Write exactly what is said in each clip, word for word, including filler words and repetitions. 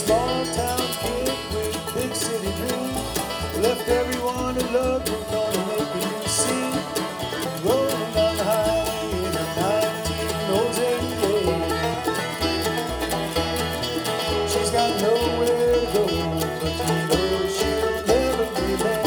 small town kid with big city dreams. Left everyone who loved her, gonna make a new scene. Rolling down the highway in a nineteen eighty-eight. She's got nowhere to go, but you know she'll never be back.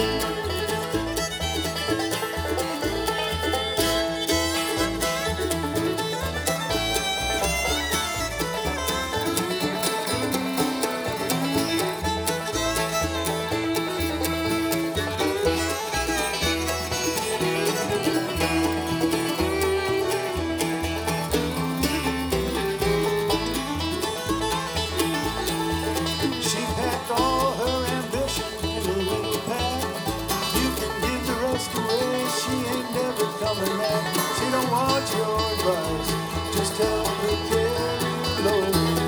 She don't want your advice, just tell her carry low.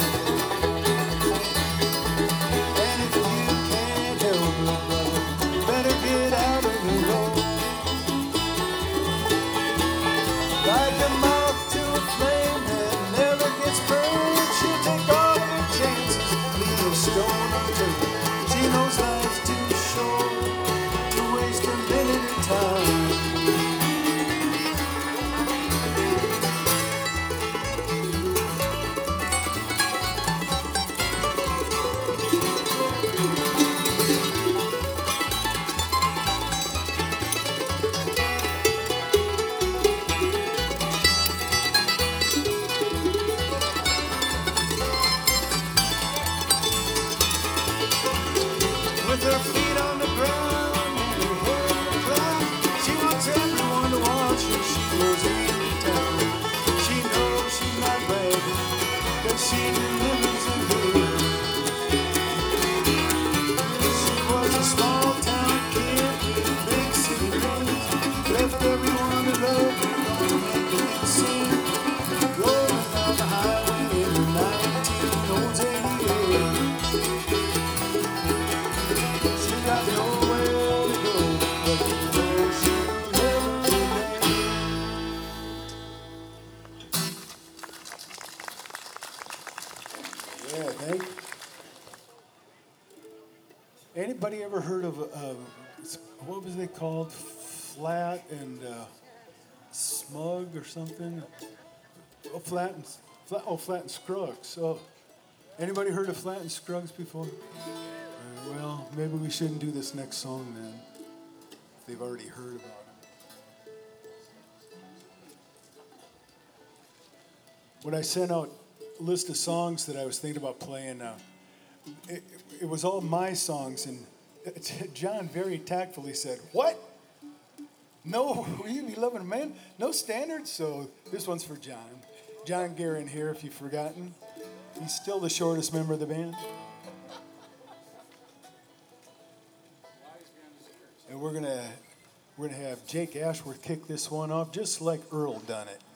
And if you can't help her, brother, you better get out of the road. Like a moth to a flame that never gets burned, she'll take all of her chances, leave a stone unturned. She knows life's too short to waste a minute of time. With her feet on the ground and her hair in the cloud, she wants everyone to watch her. She goes into town. She knows she's not bragging, cause she delivers in her. She was a small town kid with big city dreams. Left everyone to love her, gonna make a big scene. Rolling down the highway in the nineteen eighty-eight. Yeah, thank you. Anybody ever heard of, uh, what was they called? Flat and uh, Smug or something? Oh, Flat and, flat, oh, Flat and Scruggs. So, anybody heard of Flat and Scruggs before? Uh, well, maybe we shouldn't do this next song then, if they've already heard about it. When I sent out a list of songs that I was thinking about playing, uh, it, it was all my songs, and John very tactfully said, "What? No, you be loving a man? No standards?" So this one's for John. John Guerin here, if you've forgotten. He's still the shortest member of the band. And we're gonna we're gonna have Jake Ashworth kick this one off, just like Earl done it.